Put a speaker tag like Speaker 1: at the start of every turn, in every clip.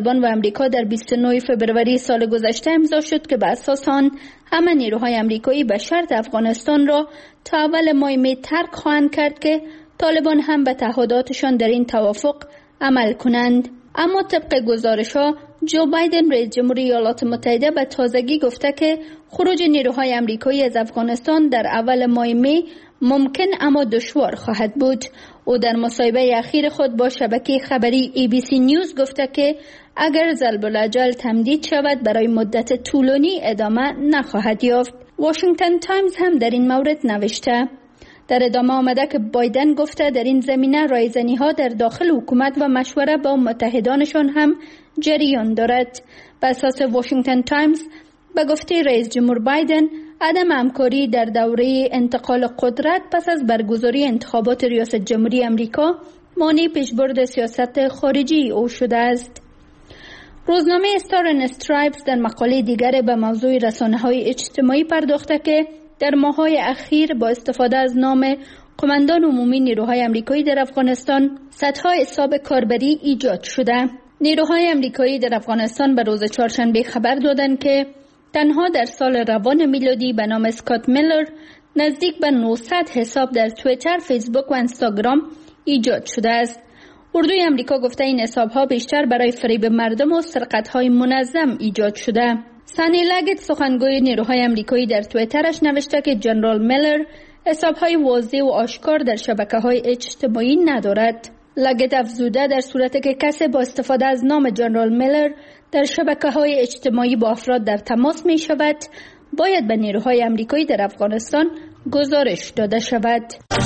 Speaker 1: طالبان و امریکا در 29 فبروری سال گذشته امضا شد که به اساس آن همه نیروهای امریکایی به شرط افغانستان را تا اول ماه می ترک خواهند کرد که طالبان هم به تعهداتشان در این توافق عمل کنند. اما طبق گزارش‌ها جو بایدن رئیس جمهوری ایالات متحده به تازگی گفته که خروج نیروهای امریکایی از افغانستان در اول ماه می ممکن اما دشوار خواهد بود. او در مصاحبه اخیر خود با شبکه خبری ABC نیوز گفته که اگر ضرب الاجل تمدید شود برای مدت طولانی ادامه نخواهد یافت. واشنگتن تایمز هم در این مورد نوشته. در ادامه آمده که بایدن گفته در این زمینه رایزنی‌ها در داخل حکومت و مشوره با متحدانشان هم جریان دارد. به اساس واشنگتن تایمز به گفته رئیس جمهور بایدن عدم همکاری در دوره انتقال قدرت پس از برگزاری انتخابات ریاست جمهوری امریکا مانع پیشبرد سیاست خارجی او شده است. روزنامه استار اند استرایپس در مقاله دیگر به موضوع رسانه‌های اجتماعی پرداخته که در ماه‌های اخیر با استفاده از نام قماندان عمومی نیروهای امریکایی در افغانستان صدها حساب کاربری ایجاد شده. نیروهای امریکایی در افغانستان به روز چهارشنبه خبر دادند که تنها در سال روان میلادی به نام اسکات میلر نزدیک به 900 حساب در توییتر، فیسبوک و اینستاگرام ایجاد شده است. اردوی امریکا گفته این حساب‌ها بیشتر برای فریب مردم و سرقت‌های منظم ایجاد شده. سانی لگت سخنگوی نیروهای امریکایی در توییترش نوشته که جنرال میلر حساب‌های واضح و آشکار در شبکه‌های اجتماعی ندارد. لگت افزوده در صورتی که کسی با استفاده از نام جنرال میلر در شبکه‌های اجتماعی با افراد در تماس می شود باید به نیروهای امریکایی در افغانستان گزارش داده شود.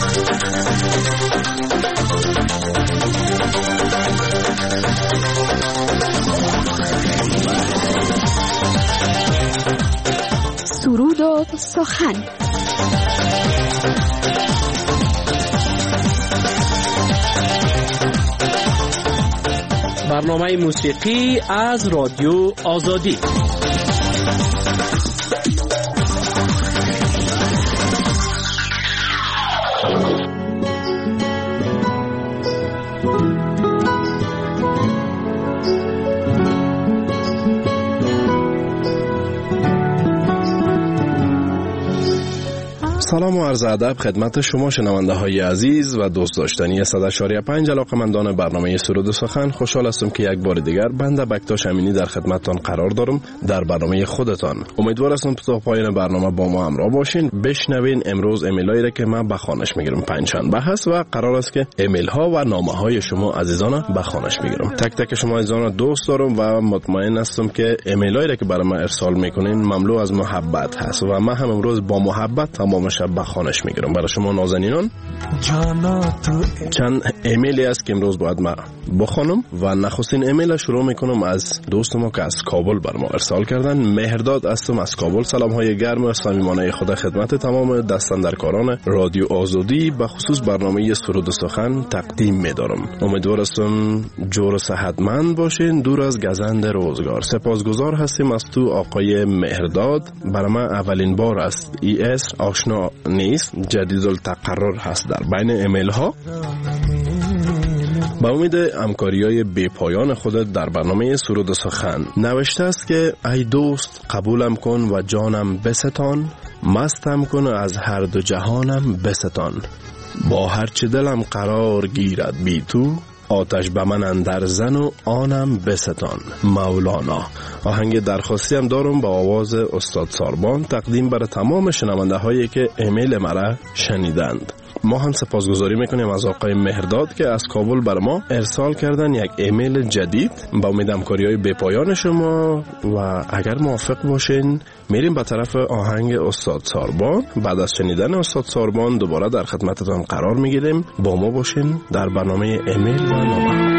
Speaker 2: سرود و سخن.
Speaker 3: برنامه موسیقی از رادیو آزادی.
Speaker 4: سلام و عرض ادب خدمت شما شنونده های عزیز و دوست داشتنی 100.5 علاقه‌مندان برنامه سرود و سخن. خوشحال هستم که یک بار دیگر بنده بکتاش امینی در خدمتتان قرار دارم در برنامه خودتان. امیدوار هستم تا پایان برنامه با ما همراه باشین. بشنوین امروز ایمیلایی را که من به خوانش میگیرم. پنجشنبه هست و قرار است که ایمیل ها و نامه های شما عزیزان به خوانش میگیرم. تک تک شما عزیزان دوست دارم و مطمئن هستم که ایمیلایی را که برای من ارسال میکنین مملو از محبت هست و من هم امروز با محبت تمام به خوانش میگیرم. برای شما نازنینان چند ایمیلی است که امروز باید ما بخوانم و نخستین ایمیل شروع میکنم از دوست ما که از کابل بر ما ارسال کردن. مهرداد هستم از کابل. سلام های گرم و صمیمانه خدا خدمت تمام دستاندرکاران رادیو آزادی به خصوص برنامه سرود و سخن تقدیم میدارم. امیدوار هستم جور و صحتمند باشین، دور از گزند روزگار. سپاسگزار هستیم از تو آقای مهرداد. برای من اولین بار است ES آشنا نیست، جدید التقرر هست در بین ایمیل ها. با امید همکاری‌های بی پایان خودت در برنامه سرود و سخن. نوشته است که ای دوست قبولم کن و جانم بستان، مستم کن از هر دو جهانم بستان، با هر چه دلم قرار گیرد بی تو، آتش به من اندر زن و آنم بستان. مولانا. آهنگ درخواستی هم دارم با آواز استاد ساربان تقدیم برای تمام شنونده هایی که ایمیل مرا شنیدند. ما هم سپاسگزاری میکنیم از آقای مهرداد که از کابل بر ما ارسال کردن یک ایمیل جدید. با امید همکاری‌های بی‌پایان شما و اگر موافق باشین میریم به طرف آهنگ استاد ساربان. بعد از شنیدن استاد ساربان دوباره در خدمتتان قرار میگیریم. با ما باشین در برنامه ایمیل و نامه.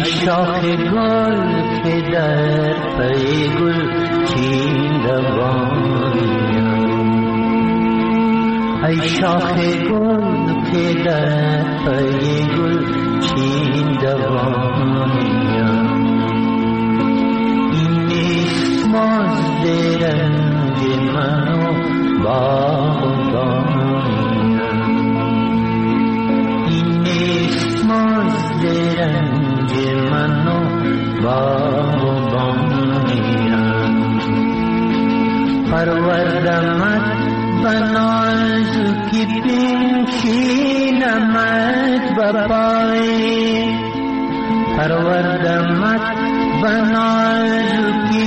Speaker 5: شاخ گل که در پی گل چین دوانیم، ای شاخ گل که در پی گل چین دوانیم، این نیست مزد رنگ من و باغبانیم، این نیست مزد رنگ من و باغبانیم، پروردمت بنازکی بنشینمت بپای، پروردمت بنازکی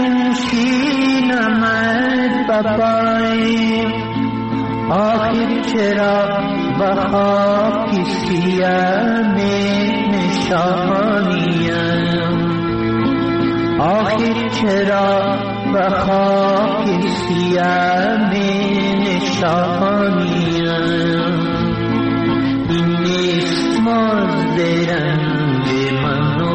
Speaker 5: بنشینمت بپای، آخر چرا به خاک سیاه نشانیم، آخر چرا به خاک سیاه نشانیم، این نیست مزد رنگ من و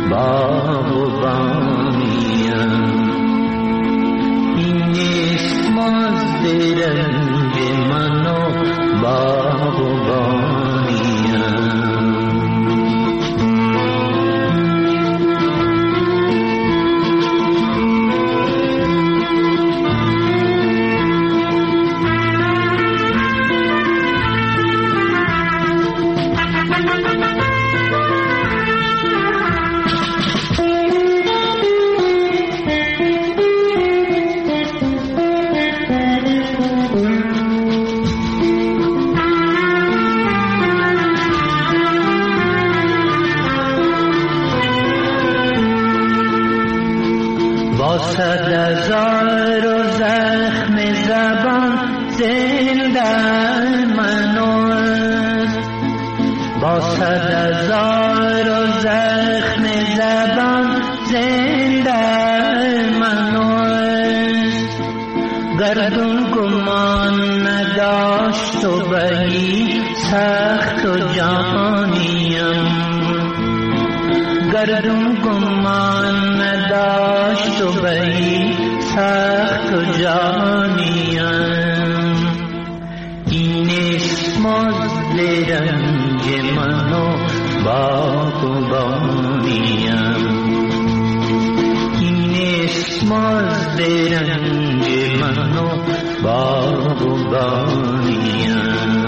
Speaker 5: باغبانیم، این نیست مزد رنگ من و باغبانیم. صد هزار و زخم زبان زنده منوست، با صد هزار و زخم زبان زنده منوست، گردون گمان نداشت و بهی سخت و جانیم، گردون گمان نداشت و بهی سخت و جانیم، این نیست مزد رنج من و باغبانیم، این نیست مزد رنج من و باغبانیم.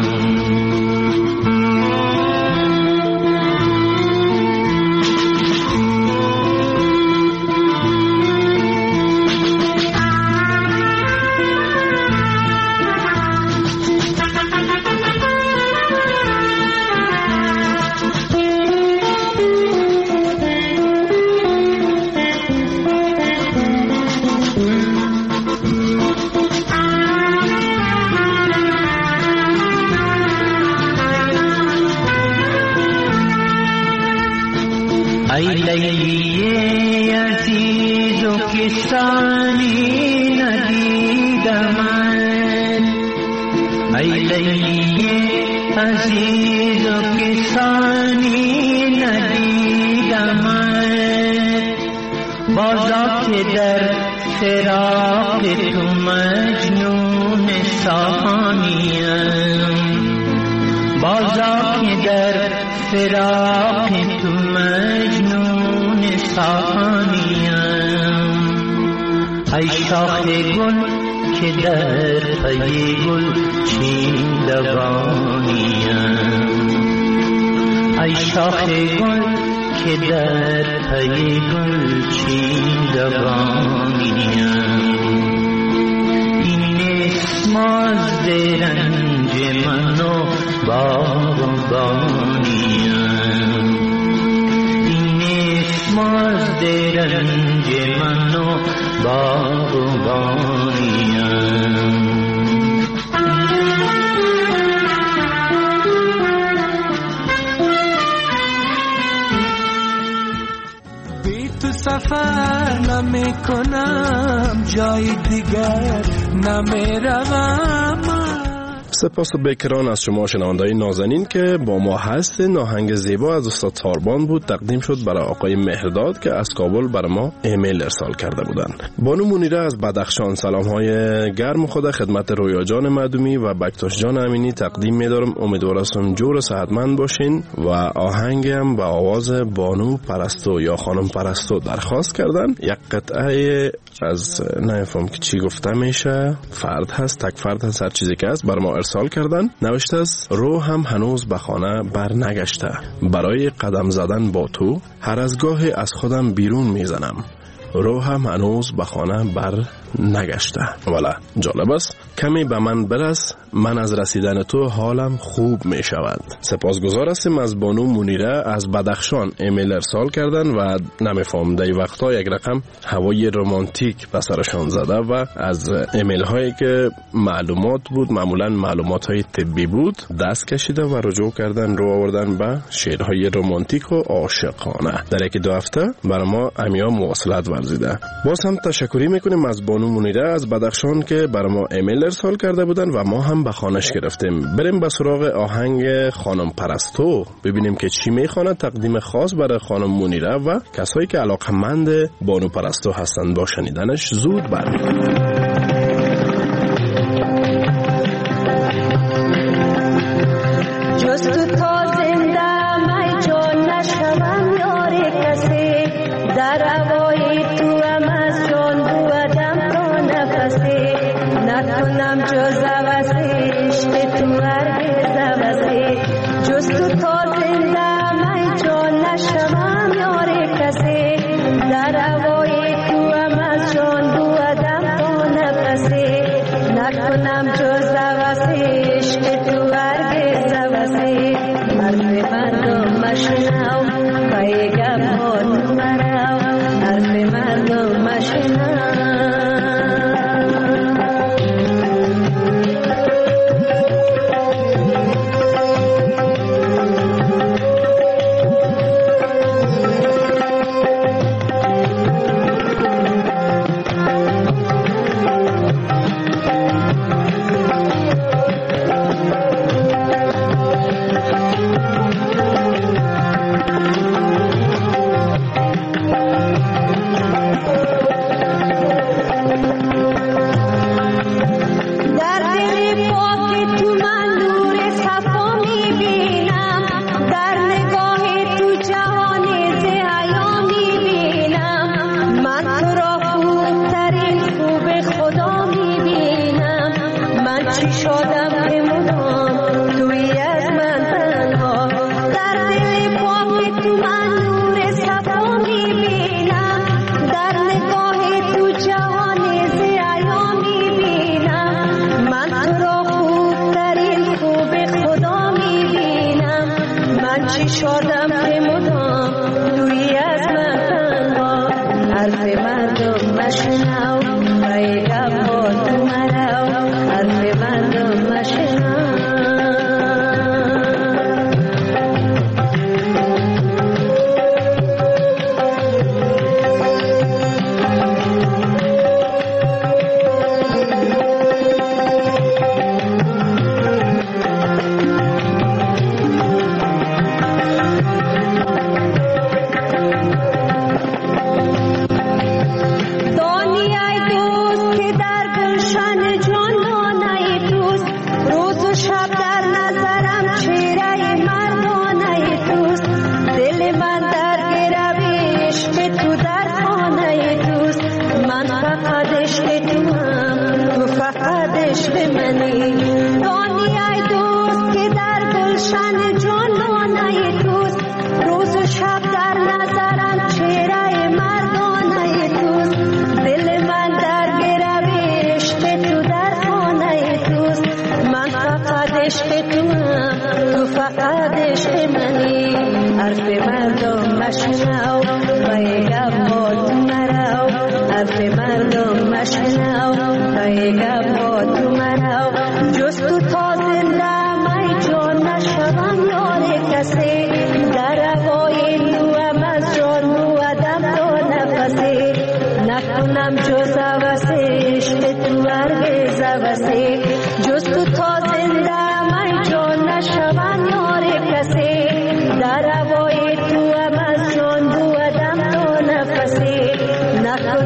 Speaker 5: ای لیلی عزیز و کسانی ندیدمت، ای لیلی عزیز و کسانی ندیدمت، بازا که در فراق تو مجنون ثانیم، بازا که در فراق تو مجنون ثانیم، ای شاخ گل که در پی گل چین دوانیم، ای شاخ گل که در پی گل چین دوانیم، این نیست مزد رنج من و باغبانیم، این نیست مزد رنج من و باغبانیم.
Speaker 6: بی تو سفر نمی کنم، جای دیگر نمی روم.
Speaker 4: سپاس بکران از شما شنونده‌های نازنین که با ما هستین. آهنگ زیبا از استاد تاربان بود، تقدیم شد برای آقای مهرداد که از کابل برای ما ایمیل ارسال کرده بودند. بانو منیره از بدخشان سلام‌های گرم خود خدمت رویا جان مدومی و بکتاش جان امینی تقدیم می‌دارم. امیدوارم جور و صحتمند باشین و آهنگم با آواز بانو پرستو یا خانم پرستو درخواست کردن. یک قطعه از نمی‌فهم که چی گفته میشه، فرد هست، تک فرد هست، هر چیزی که هست برای ما ارسال کردن. نوشته است روحم هنوز به خانه بر نگشته، برای قدم زدن با تو هر از گاهی از خودم بیرون میزنم، روحم هنوز به خانه بر نگشته. والا جالب است. کمی به من برس، من از رسیدن تو حالم خوب می شود. سپاسگزار هستیم از بانو منیره از بدخشان ایمیل ارسال کردن و نمیفهم در وقتا یک رقم هوای رومانتیک به سرشان زده و از ایمیل هایی که معلومات بود، معمولا معلومات های طبی بود، دست کشیده و رجوع کردن، رو آوردن به شعرهای رومانتیک و عاشقانه. در یک دو هفته برای ما امیا مواصلت ورزیده. باز هم تشکری میکنیم از بانو منیره از بدخشان که برای ما ایمیل ارسال کرده بودن و ما هم به خانش گرفتیم. بریم به سراغ آهنگ خانم پرستو، ببینیم که چی میخواند. تقدیم خاص برای خانم منیره و کسایی که علاقمند بانو پرستو هستند با شنیدنش زود برمی‌گردیم.
Speaker 7: نکنم جز عوض عشق تو هرگز عوض جز تو تا زنده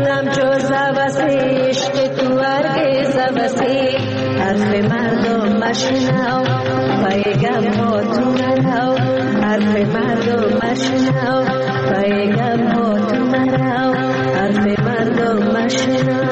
Speaker 7: دلم جز وسی عشق تو هرگز وسی حرف مردم مشنو پیغام ها تو مرو حرف مردم مشنو پیغام ها تو مرو حرف مردم مشنو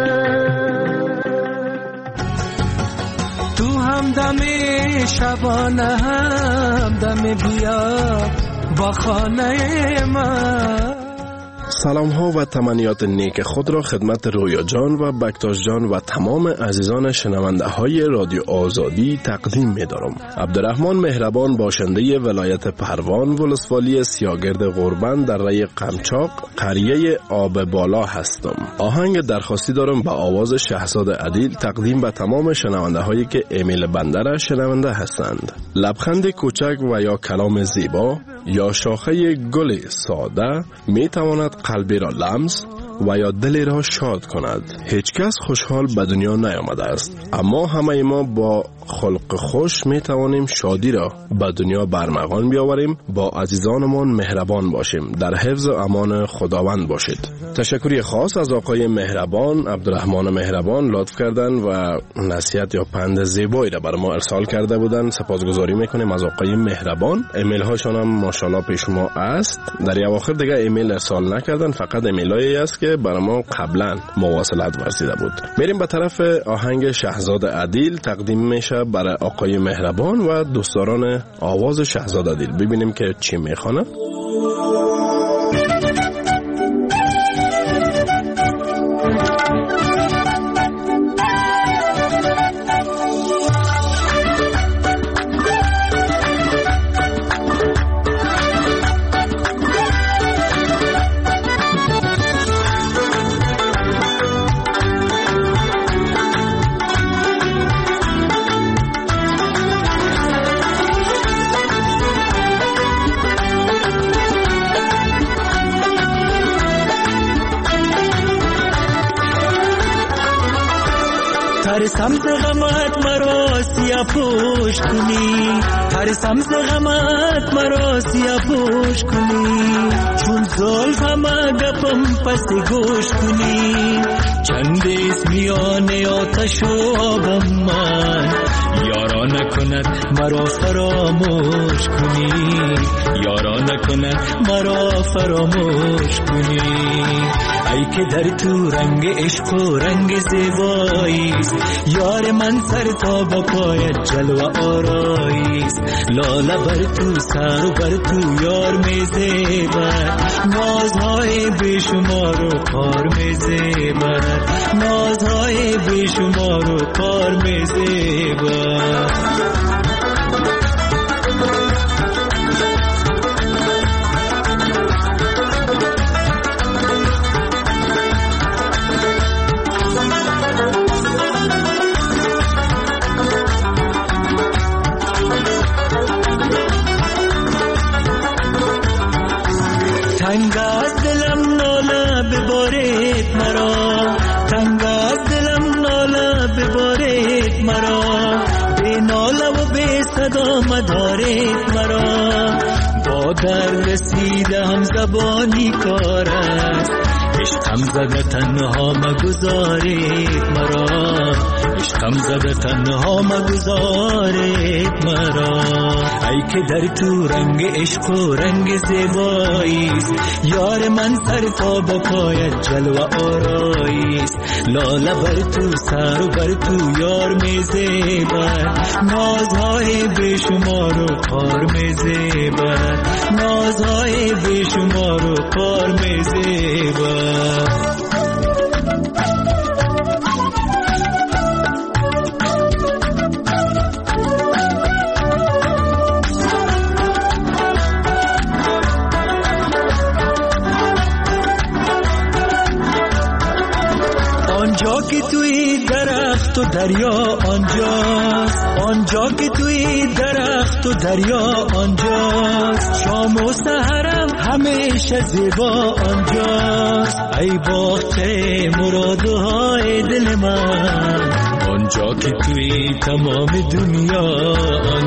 Speaker 6: تو هم دم شبانه هم دم بیا با خانه من.
Speaker 4: سلام ها و تمنیات نیک خود را خدمت رویا جان و بکتاش جان و تمام عزیزان شنونده های رادیو آزادی تقدیم می دارم. عبدالرحمن مهربان باشنده ولایت پروان ولسوالی سیاگرد غربند در ری قمچاق قریه آب بالا هستم. آهنگ درخواستی دارم با آواز شهزاد عدیل تقدیم به تمام شنونده هایی که ایمیل بنده را شنونده هستند. لبخند کوچک و یا کلام زیبا یا شاخه گل ساده می تواند قلبی را لمس و یا دلی را شاد کند. هیچ کس خوشحال به دنیا نیامده است، اما همه ما با خلق خوش می توانیم شادی را به دنیا برمغان بیاوریم. با عزیزانمان مهربان باشیم. در حفظ و امان خداوند باشید. تشکری خاص از آقای مهربان، عبدالرحمن مهربان لطف کردن و نصیحت یا پند زیبایی را برای ما ارسال کرده بودن. سپاسگزاری میکنیم از آقای مهربان. ایمیل هاشون هم ماشاءالله پیش ما است. در اواخر دیگه ایمیل ارسال نکردن، فقط ایمیلایی است که برای ما قبلا مواصلت ورزیده بود. میریم به طرف آهنگ شهزاد عدیل تقدیم میشه برای آقای مهربان و دوستداران آواز شهزاد عدیل. ببینیم که چی میخوانه.
Speaker 5: هر سمت غمت مرا سیاه پوش کنی، هر سمت غمت مرا سیاه پوش کنی، چون زلف همه گپم پس گوش کنی، چند اسمیان آتش و آبم من، یارا نکند مرا فراموش کنی، یارا نکند مرا فراموش کنی. ای که در تو رنگ عشق و رنگ زیباییست، یار من سر تا با پایت جلوه آراییست، لاله بر تو سر و بر تو یار می زیبد، نازهای بیشمار و کار می زیبد، نازهای بیشمار و کار می زیبد. تنگ از دلم ناله ببارید مرا، تنگ از دلم ناله ببارید مرا، به ناله و به صدا مدارید مرا، با در رسیده هم زبانی کار است، عشقم زده تنها مگذارید مرا، عشقم زده تنها مگذارید مرا. ای که در تو رنگ عشق و رنگ زیباییست، یار من سر تا با پایت جلوه آراییست، لاله بر تو سر و بر تو یار می زیبد، نازهای بیشمار و کار می زیبد، نازهای بیشمار و کار می زیبد. آنجا که توی درخت و دریا آنجاست، آنجا که توی درخت و دریا آنجاست، شام و سحرم همیشه زیبا آنجاست، ای باغچه مرادهای دل من، آنجا که توی تمام دنیا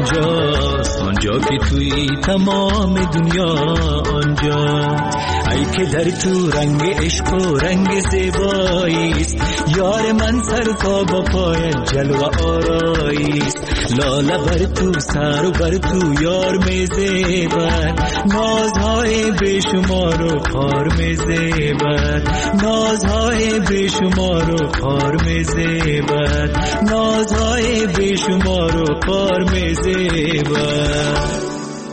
Speaker 5: آنجاست، آنجا که توی تمام دنیا آنجاست، ای که در تو رنگ عشق و رنگ زیبایی است. یار من سر تا با پای جلوه آرایی است. لاله بر تو سر و بر تو یار می زیبد، نازهای بیشمار و خار می زیبد، نازهای بیشمار و خار می زیبد، نازهای بیشمار و خار می زیبد.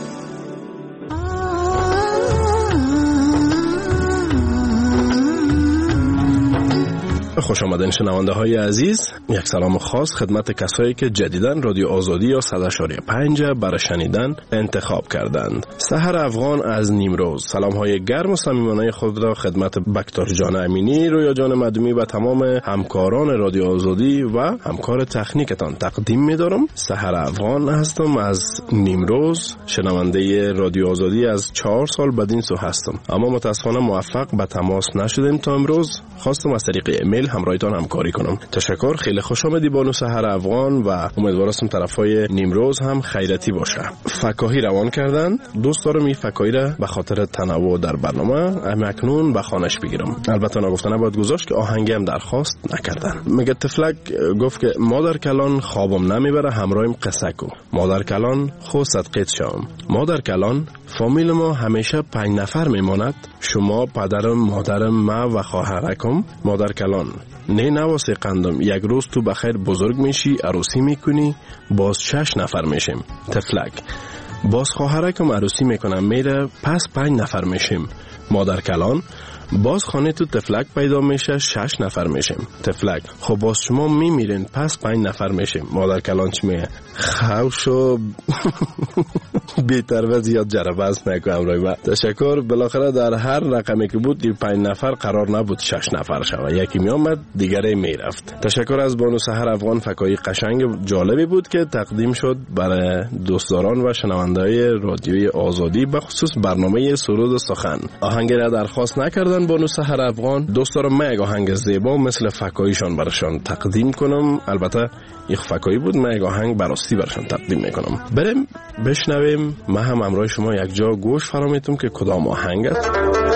Speaker 4: خوش آمدین شنونده های عزیز. یک سلام خاص خدمت کسایی که جدیداً رادیو آزادی یا 100.5 برای شنیدن انتخاب کردند. سحر افغان از نیمروز سلام های گرم و صمیمانه خود را خدمت بکتر جان امینی، رویا جان مدومی و تمام همکاران رادیو آزادی و همکار تکنیکتان تقدیم می‌دارم. سحر افغان هستم از نیمروز، شنونده رادیو آزادی از 4 سال بدین سو هستم، اما متاسفانه موفق به تماس نشدیم تا امروز. خواستم از طریق ایمیل همراهیتان همکاری کنم. تشکر، خیلی خوش آمدی بانو سحر افغان و امیدوارم طرفای نیمروز هم خیرتی باشه. فکاهی روان کردن. دوست دارم این فکاهی را به خاطر تنوع در برنامه اکنون به خانش بگیرم. البته نگفتنه باید گذاشت که آهنگی هم درخواست نکردن. میگه تفلک گفت که مادر کلان خوابم نمیبره همراهیم قصه کو. مادر کلان خود صدقیت شوم. مادر کلان فامیل ما همیشه 5 نفر میماند، شما پدرم مادرم ما و خواهرکم. مادر کلان نه نواسه قندم، یک روز تو بخیر بزرگ میشی، عروسی میکنی، باز 6 نفر میشیم. تفلک باز خواهرکم عروسی میکنم میره، پس 5 نفر میشیم. مادر کلان باز خانه تو تفلک پیدا میشه، 6 نفر میشیم. تفلک خب باز شما میمیرین، پس 5 نفر میشیم. مادر کلان چی میگه؟ خوشو بیتر و زیاد جربست نکنم روی من. تشکر. بالاخره در هر رقمی که بود 5 نفر قرار نبود 6 نفر شود، یکی می آمد دیگری میرفت. تشکر از بانو سحر افغان، فکایی قشنگ جالبی بود که تقدیم شد برای دوستداران و شنونده‌های رادیوی آزادی، به خصوص برنامه سرود سخن. آهنگی را درخواست نکردن بانو سحر افغان. دوست دارم من یک آهنگ زیبا مثل فکاییشان براشان تقدیم کنم. البته یک فکایی بود، من یک آهنگ براستی براشان تقدیم میکنم. بریم بشنویم. من هم همراه شما یک جا گوش فرامیتم که کدام آهنگ است.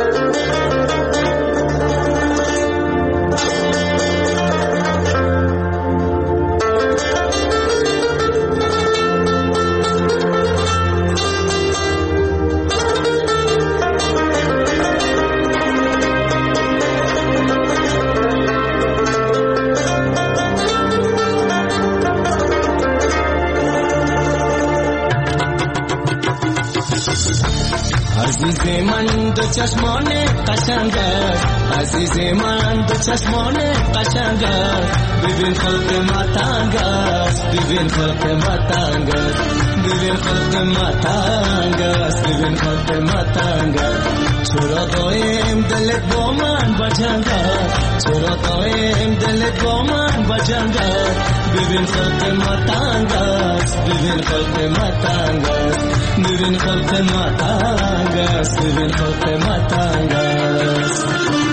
Speaker 5: عزیز من دو چشمان قشنگ است، عزیز من دو چشمان قشنگ است، ببین خلق ماتنگ است، ببین خلق ماتنگ است، ببین خلق ماتنگ است، ببین خلق ماتنگ است. چرا دایم دلت با من بجنگ است، چرا دایم دلت با من بجنگ است، ببین خلق ماتنگ است، ببین خلق ماتنگ است، ببین خلق ماتنگ است، ببین خلق ماتنگ است.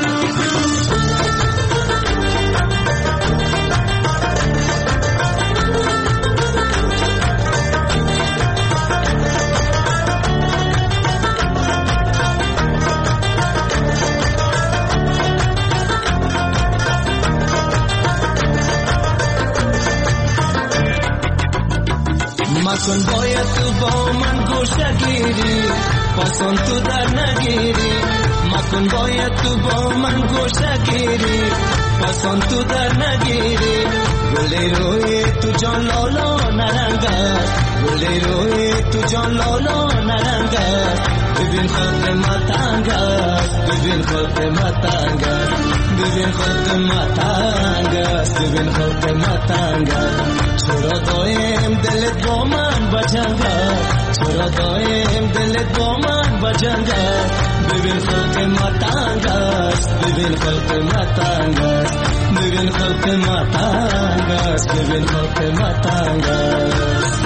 Speaker 5: مکن باید تو با من گوشه گیری، پسند تو در نگیری. مکن باید تو با من گوشه گیری، پسند تو در نگیری. گلی روی تو جان لالا نرنگست، گلی روی تو جان لالا نرنگست. ببین خلق ماتنگ است، ببین خلق ماتنگ است، ببین خلق ماتنگ است، ببین خلق ماتنگ است. چرا دایم دلت با من بجنگ است، چرا دایم دلت با من بجنگ است. ببین خلق ماتنگ است، ببین خلق ماتنگ است، ببین خلق ماتنگ است، ببین خلق ماتنگ است.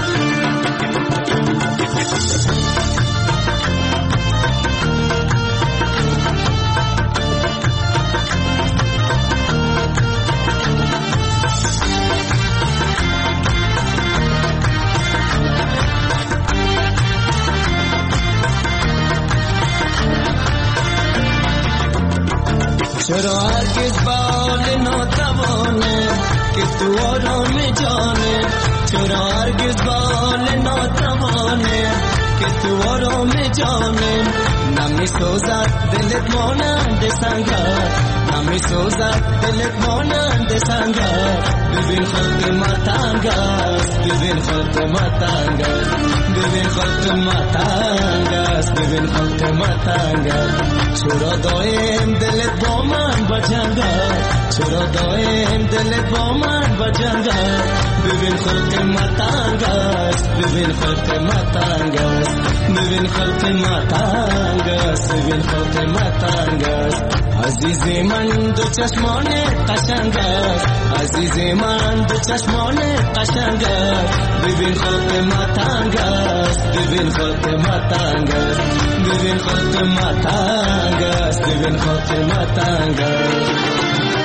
Speaker 5: چرا هرگز بال ناتوانه که تو آرام جانه، چرا هرگز بال ناتوانه که تو آرام جانه. نمی سوزد دلت مانند سنگر، نمی سوزد دلت مانند سنگر. ببین خلق متنگ است، ببین خلق متنگ است، ببین خلق متنگ است، ببین خلق متنگ است. چرا دایم دلت با من بجنگ است، چرا دایم دلت با من بجنگ است. ببین خلق متنگ است، ببین خلق متنگ است، ببین خلق متنگ است، ببین خلق متنگ است. عزیز من دو چشمان قشنگ است، عزیز من دو چشمان قشنگ است. ببین خلق متنگ است، ببین خلق متنگ است، ببین خلق متنگ است، ببین خلق متنگ است.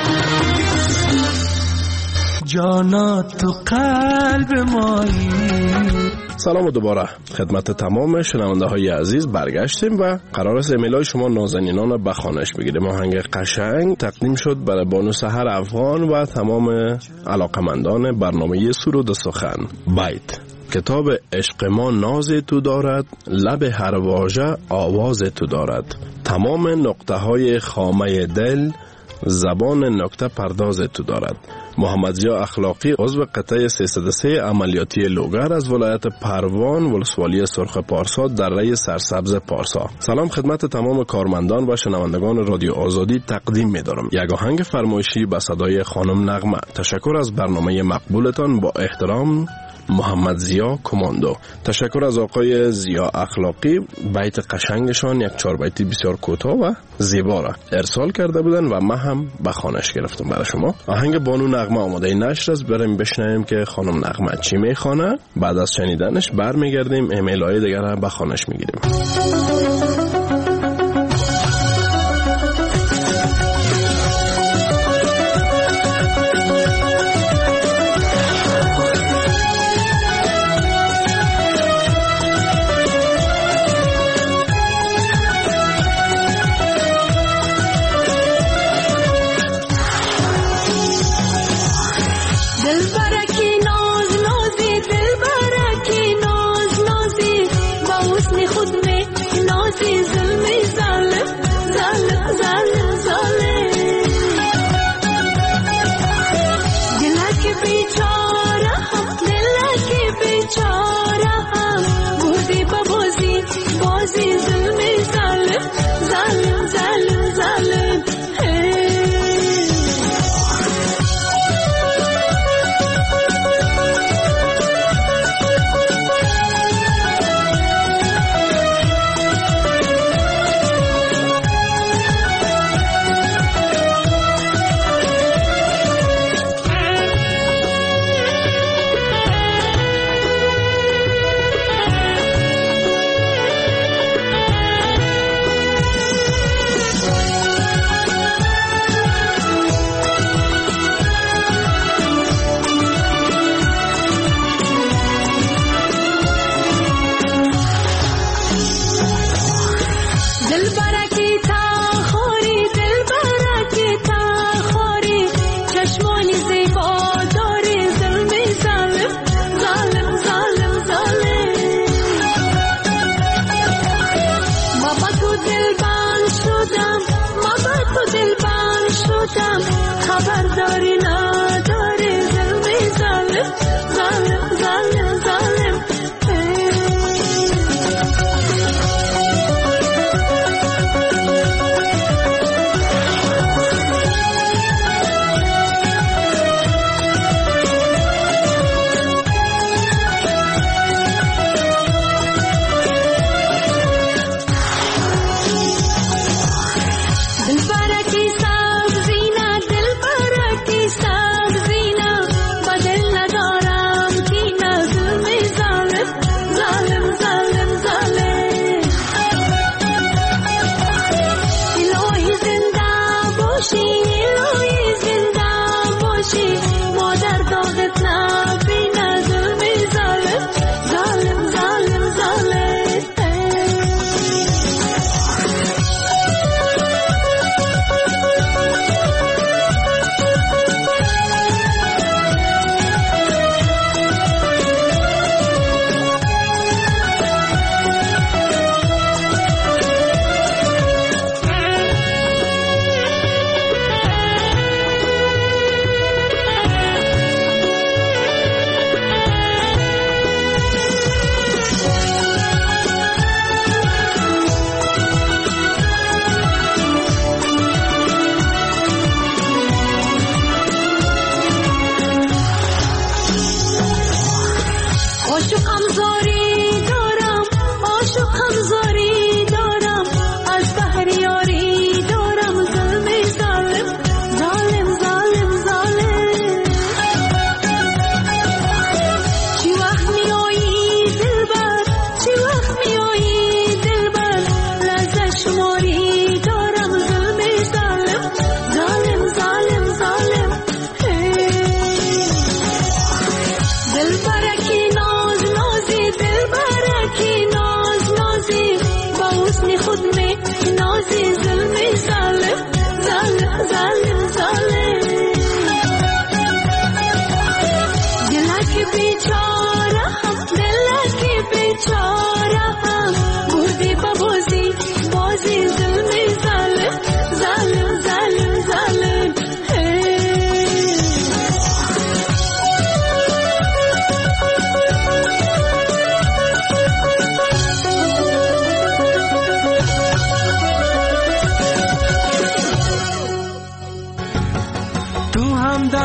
Speaker 6: جانا تو قلب مایی.
Speaker 4: سلام دوباره خدمت تمام شنونده های عزیز برگشتیم و قرار است ایمیل شما نازنینان به خوانش بگیریم. آهنگ قشنگ تقدیم شد برای بانو سحر افغان و تمام علاقمندان برنامه سرود سخن. بیت: کتاب عشق ما ناز تو دارد، لب هر واژه آواز تو دارد. تمام نقطه های خامه دل، زبان نکته پرداز تو دارد. محمد ضیا اخلاقی، عضو قطعه 303 عملیاتی لوگر از ولایت پروان، ولسوالی سرخ پارسا، دره سرسبز پارسا. سلام خدمت تمام کارمندان و شنوندگان رادیو آزادی تقدیم می‌دارم. یک آهنگ فرمایشی به صدای خانم نغمه. تشکر از برنامه مقبولتان. با احترام، محمد ضیا کماندو. تشکر از آقای ضیا اخلاقی. بیت قشنگشان یک 4 بیتی بسیار کوتاه و زیبا را ارسال کرده بودن و من هم به خوانش گرفتم برای شما. آهنگ بانو نغمه آماده نشر است. بریم بشنویم که خانم نغمه چی میخوانه. بعد از شنیدنش برمیگردیم ایمیل های دیگر را به خوانش میگیریم.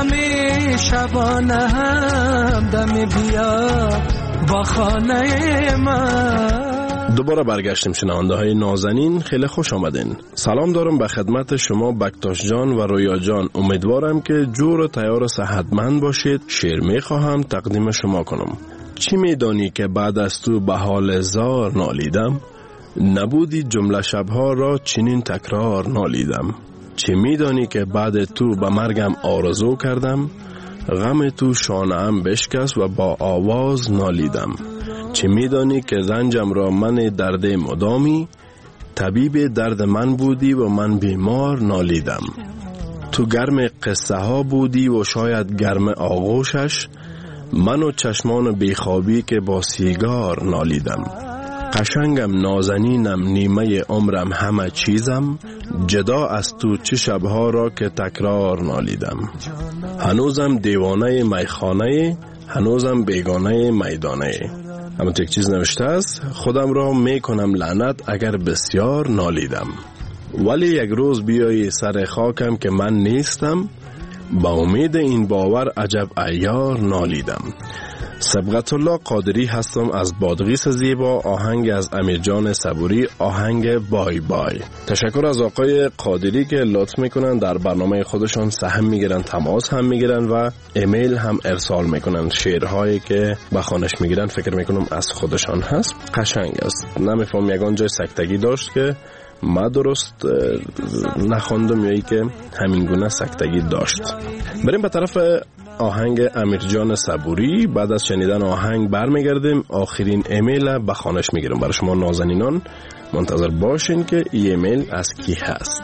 Speaker 6: غمی شبانه هم دمی بیا با خانه من.
Speaker 4: دوباره برگشتیم شنونده های نازنین، خیلی خوش آمدین. سلام دارم به خدمت شما بکتاش جان و رویا جان. امیدوارم که جور و تیار و صحتمند باشید. شعر می خواهم تقدیم شما کنم. چی می دانی که بعد از تو به حال زار نالیدم؟ نبودی جمله شبها را چنین تکرار نالیدم. چی می دانی که بعد تو به مرگم آرزو کردم؟ غم تو شانه‌ام بشکست و با آواز نالیدم. چه میدانی که رنجم را من درد مدامی؟ طبیب درد من بودی و من بیمار نالیدم. تو گرم قصه ها بودی و شاید گرم آغوشش، من و چشمان بیخوابی که با سیگار نالیدم. قشنگم نازنینم نیمه عمرم همه چیزم، جدا از تو چه شبها را که تکرار نالیدم. هنوزم دیوانه میخانه، هنوزم بیگانه میدانه. اما یک چیز نوشته است: خودم را میکنم لعنت اگر بسیار نالیدم، ولی یک روز بیایی سر خاکم که من نیستم، با امید این باور عجب عیار نالیدم. سبقت الله قادری هستم از بادغیس زیبا. آهنگ از امیرجان صبوری، آهنگ بای بای. تشکر از آقای قادری که لطف میکنن در برنامه خودشان سهم میگیرن، تماس هم میگیرن و ایمیل هم ارسال میکنن. شعرهایی که به خوانش میگیرن فکر میکنم از خودشان هست. قشنگ است. نمیفهم یگان جای سکتگی داشت که ما درست نخوندم یا ای که همین گونه سکتگی داشت. بریم به طرف آهنگ امیرجان صبوری. بعد از شنیدن آهنگ برمیگردیم. آخرین ایمیل به خوانش میگیرم. برای شما نازنینان منتظر باشین که ای ایمیل از کی هست.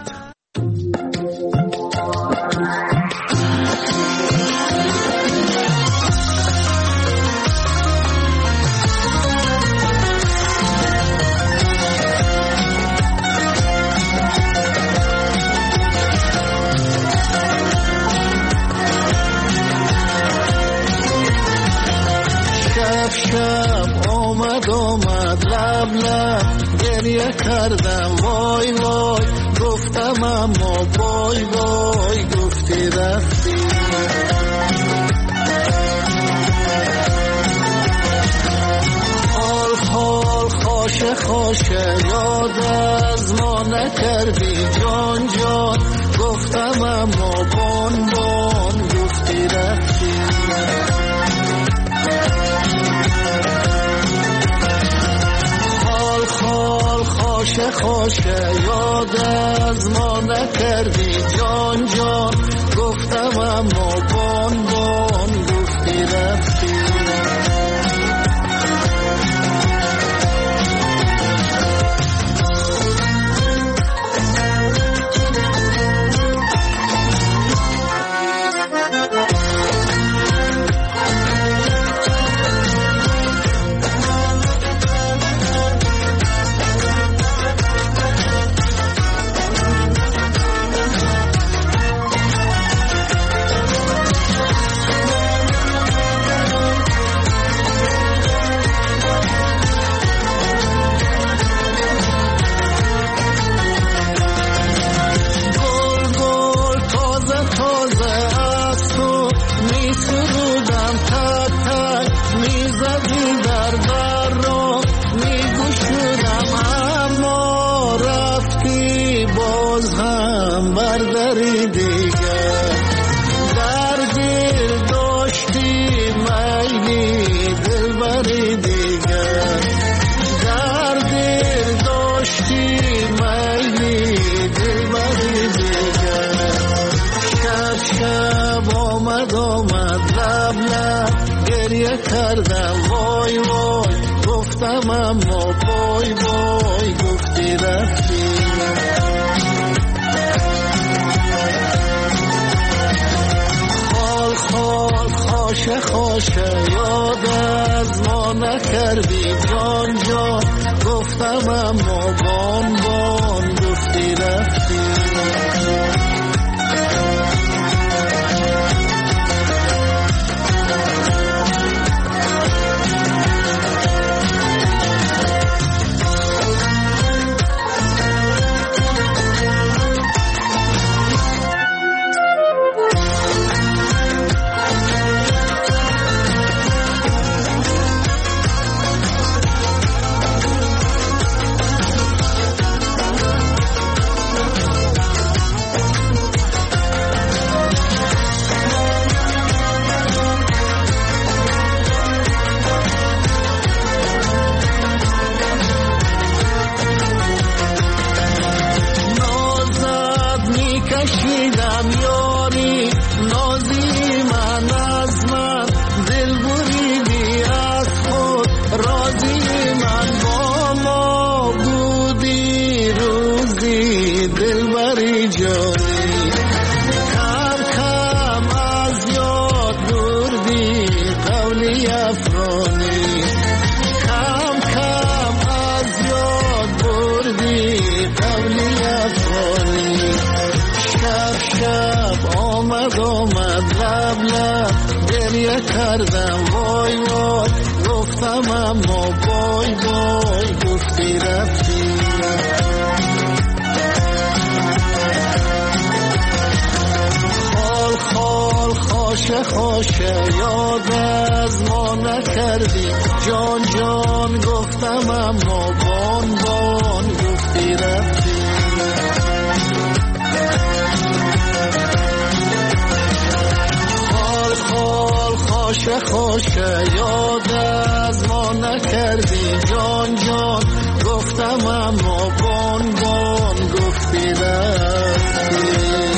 Speaker 8: شب آمد لب لب گریه کردم وای وای، گفتم اما وای وای گفتی رفتی. حال حال خوشه خوشه یاد از ما نکردی جان جان، گفتم اما بان بان گفتی رفتی. خوشه خوشه یاد از ما نکردی جان جان، گفتم اما بان بان گفتی رفتی. کردم وای وای، گفتم اما وای وای گفتی رفتی. خال خال خوشه خوشه یاد از ما نکردی جان جان، گفتم اما بان بان گفتی رفتی. پری جانی کم کم از یاد بردی قولی افغانی کم کم از یاد بردی قولی افغانی شب شب آمد لب لب گریه کردم وای وای گفتم اما بای بای گفتی رفتی خال خال خاشه خاشه یاد از ما نکردی جان جان گفتم اما بان بان گفتی رفتی خوشه خوشه یاد از ما نکردی جان جان گفتم اما بان بان گفتی رفتی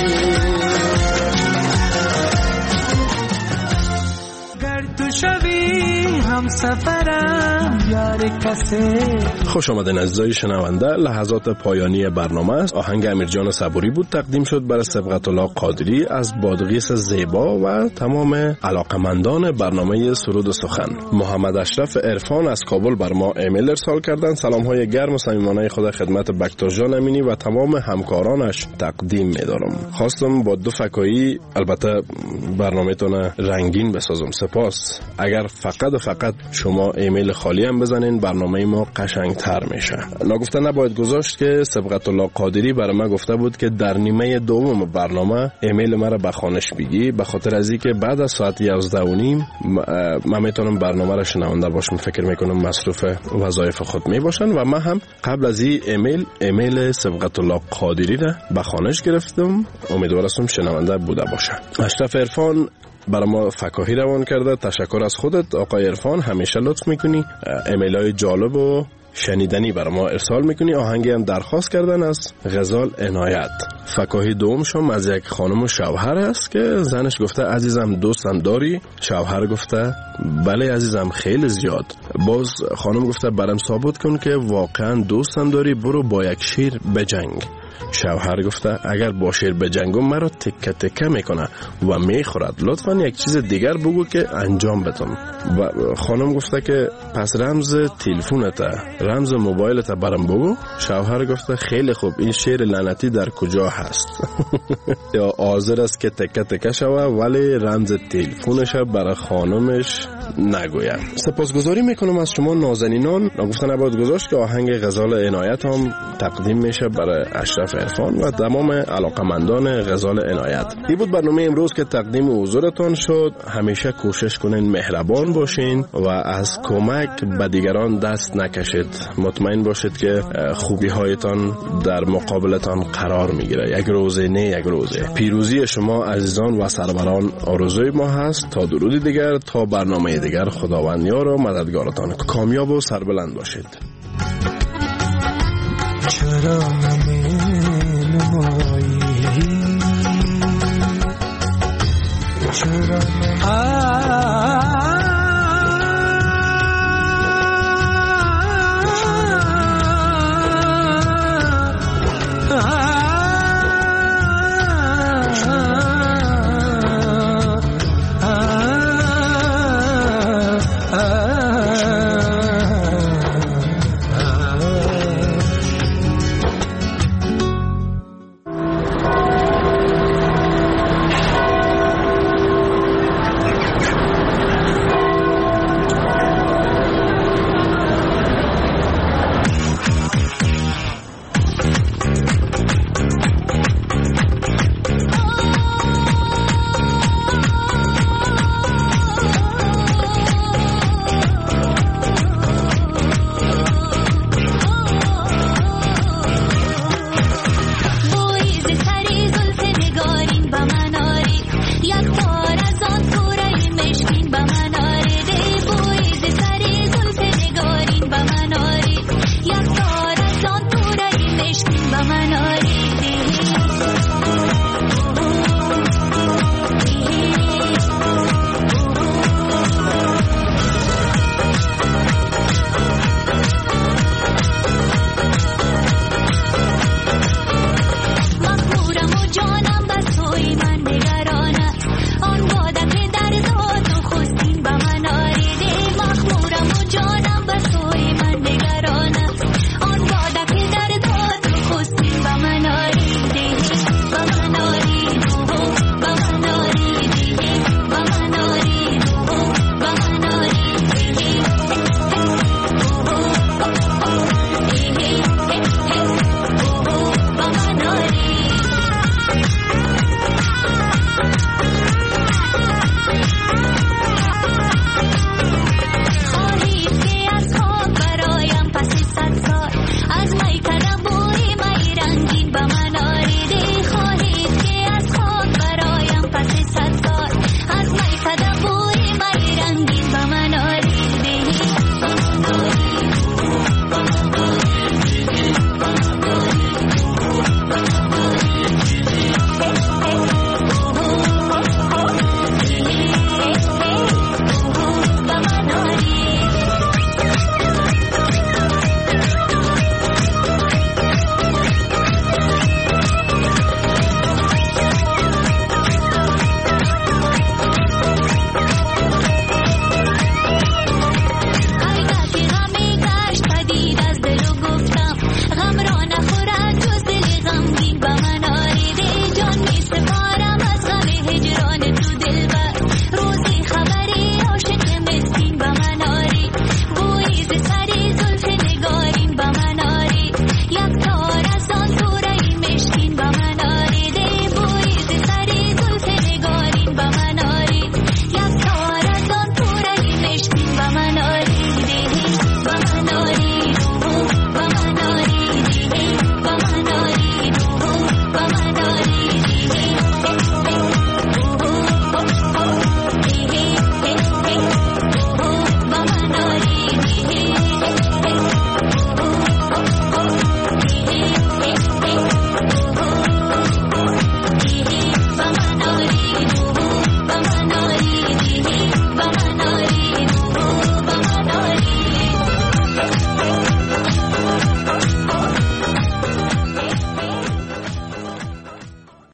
Speaker 6: گر تو شوی هم سفرم یار کسی.
Speaker 4: خوش آمدین عزیزای شنونده. لحظات پایانی برنامه است. آهنگ امیرجان صبوری بود تقدیم شد برای صبغت الله قادری از بادغیس زیبا و تمام علاقمندان برنامه سرود سخن. محمد اشرف عرفان از کابل بر ما ایمیل ارسال کردن. سلام های گرم و صمیمانه خدا خدمت بکتر جان امینی و تمام همکارانش تقدیم می‌دارم. خواستم با دو فکایی البته برنامه‌تون رنگین بسازم. سپاس. اگر فقط شما ایمیل خالی هم بزنین برنامه ما قشنگتر میشه. نگفته نباید گذاشت که صبغت الله قادری برای ما گفته بود که در نیمه دوم برنامه ایمیل مرا به خوانش بگی، به خاطر از اینکه بعد از ساعت 11:30 من میتونم برنامه را شنونده باشم. فکر میکنم مصروف وظایف خود میباشن و من هم قبل از این ایمیل صبغت الله قادری را به خوانش گرفتم. امیدوارم شنونده بوده باشه. اشرف عرفان برای ما فکاهی روان کرده. تشکر از خودت آقای عرفان، همیشه لطف میکنی، ایمیل های جالب و شنیدنی برای ما ارسال میکنی. آهنگی هم درخواست کردن از غزال عنایت. فکاهی دومشم از یک خانم و شوهر است که زنش گفته عزیزم دوستم داری؟ شوهر گفته بله عزیزم خیلی زیاد. باز خانم گفته برام ثابت کن که واقعا دوستم داری، برو با یک شیر بجنگ. شوهر گفته اگر با شیر بجنگم مرا تکه تکه میکنه و میخورد، لطفا یک چیز دیگر بگو که انجام بدم. و خانم گفته که پس رمز تلفنت، رمز موبایلت برام بگو. شوهر گفته خیلی خوب، این شیر لعنتی در کجا هست؟ یا حاضر است که تکه تکه شوه ولی رمز تلفنش برای خانمش نگویم. سپاسگزاری میکنم از شما نازنینان. نگفته نباید گذاشت که آهنگ غزال عنایت هم تقدیم میشه برای اشرف عرفان و تمام علاقمندان غزال عنایت. این بود برنامه امروز که تقدیم حضورتان شد. همیشه کوشش کنین مهربان باشین و از کمک به دیگران دست نکشید. مطمئن باشید که خوبی هایتان در مقابلتان قرار میگیره. یک روزه نه یک روزه. پیروزی شما عزیزان و سروران آرزوی ما هست. تا درودی دیگر، تا برنامه دیگر، خداوند یار و مددگارتان. کامیاب و سربلند باشید.
Speaker 6: چرا نمایی چرا